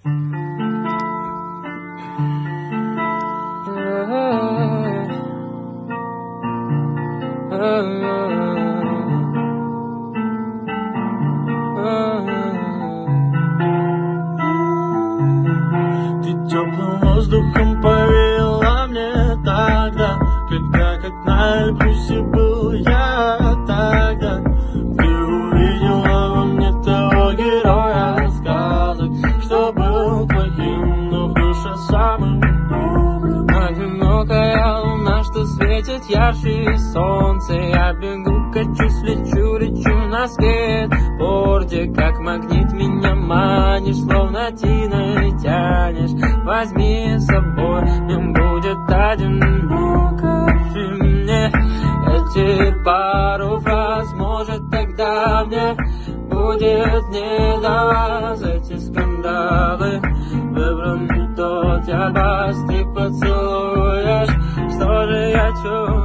Ты теплым воздухом повеяла мне тогда, когда как на Эльбрусе был я тогда. Ты увидела во мне того героя сказок, что был плохим, но в душе самым добрым. Одинокая луна, что светит ярче солнца. Я бегу, качусь, лечу на скейтборде. Как магнит меня манишь, словно тиной тянешь. Возьми с собой, мне будет одиноко при мне. Эти пару фраз, может тогда мне будет не до вас. Эти скандалы, выбран не тот я вас, ты поцелуешь. Что же я чувствую?